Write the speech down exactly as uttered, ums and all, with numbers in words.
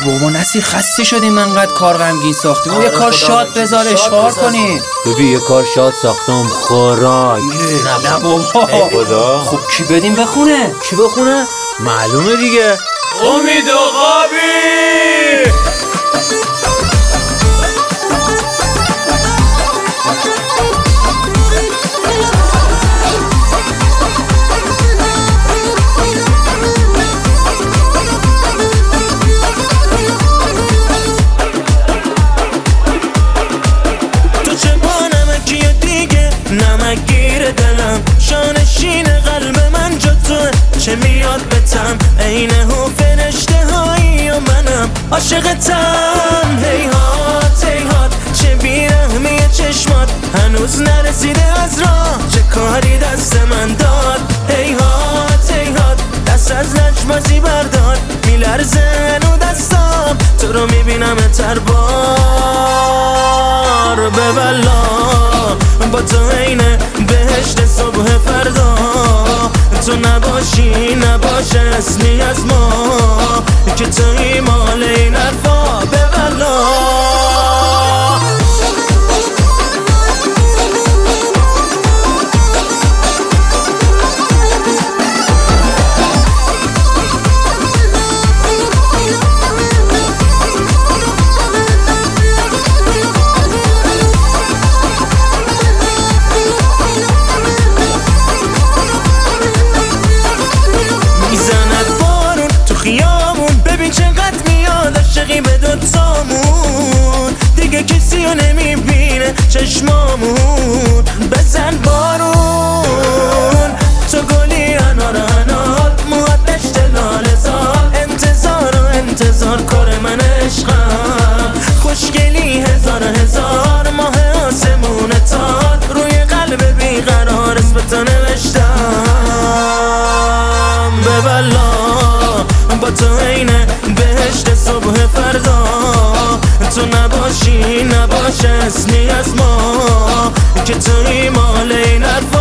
بابا نصیر خسته شدیم انقدر کار غمگین ساختیم. یه کار شاد بذار اشغال کنیم. ببین یه کار شاد ساختم خوراک. نه بابا خدا. خب کی بدیم بخونه؟ کی بخونه؟ معلومه دیگه، امید عقابی. شانشین قلب من جا توه، چه میاد بتم عین هو فرشته هایی و منم عاشقتم. هیهات هیهات چه بیرحمی چشمات، هنوز نرسیده از راه، چه کاری دست من داد. هیهات هیهات دست از لجبازی بردار، میلرزه هنو دستام، تو رو میبینم تر بار ببلا. با تو اینه بهشت صبح فردا، تو نباشی نباشه اصلی از ما، که توی مال این حرفا ببلا. ببین چقدر میاد عاشقی به دوتامون، دیگه کسی رو نمیبینه چشمامون. بزن بارون تو گلی انار انار، موهات دشت لاله زار، انتظار و انتظار کار من عشقم. خوشگلی هزار هزار ماه آسمون تار، روی قلب بیقرار اسمتو نوشتم. ببلا با تو اینه بهشت صبح فردا، تو نباشی نباشه اصلی از ما، که توی مال این حرفا